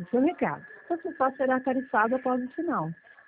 seu recado. Você só será tarifado após o sinal.